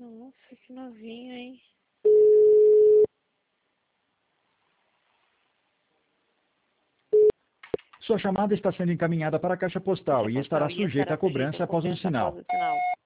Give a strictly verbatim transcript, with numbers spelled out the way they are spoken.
Nossa, que novinho, hein? Sua chamada está sendo encaminhada para a caixa postal Caixa e estará postal e sujeita estará a cobrança após o cobrança após sinal. o sinal.